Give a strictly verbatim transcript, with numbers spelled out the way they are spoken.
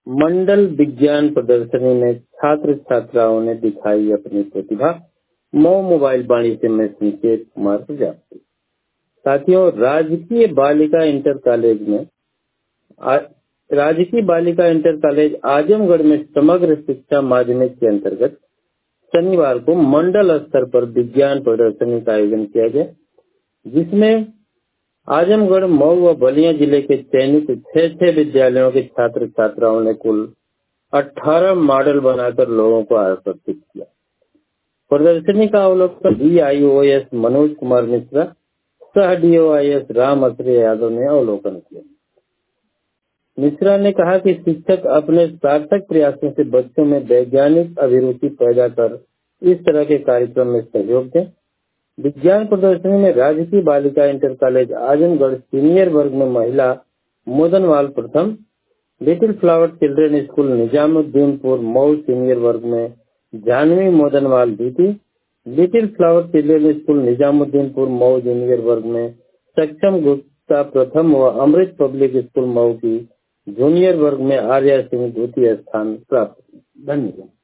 मंडल विज्ञान प्रदर्शनी में छात्र छात्राओं ने दिखाई अपनी प्रतिभा। मऊ मोबाइल वाणी से मैं संकेत कुमार प्रजापति। साथियों, राजकीय बालिका इंटर कॉलेज में आ, राजकीय बालिका इंटर कॉलेज आजमगढ़ में समग्र शिक्षा माध्यमिक के अंतर्गत शनिवार को मंडल स्तर पर विज्ञान प्रदर्शनी का आयोजन किया गया, जिसमें आजमगढ़, मऊ व बलिया जिले के चयनित छह छह विद्यालयों के छात्र छात्राओं ने कुल अठारह मॉडल बनाकर लोगों को आकर्षित किया। प्रदर्शनी का अवलोकन D I O S Manoj Kumar Mishra, सह D O I S Ram Ashray Yadav ने अवलोकन किया। मिश्रा ने कहा कि शिक्षक अपने सार्थक प्रयासों से बच्चों में वैज्ञानिक अभिरुचि पैदा कर इस तरह के कार्यक्रम में सहयोग दें। विज्ञान प्रदर्शनी में राजकीय बालिका इंटर कॉलेज आजमगढ़ सीनियर वर्ग में महिला मोदनवाल प्रथम, Little Flower Children School Nizamuddinpur Mau senior वर्ग में जानवी मोदनवाल द्वितीय, Little Flower Children School Nizamuddinpur Mau junior वर्ग में सक्षम गुप्ता प्रथम व अमृत पब्लिक स्कूल मऊ की जूनियर वर्ग में आर्या सिंह द्वितीय स्थान प्राप्त। धन्यवाद।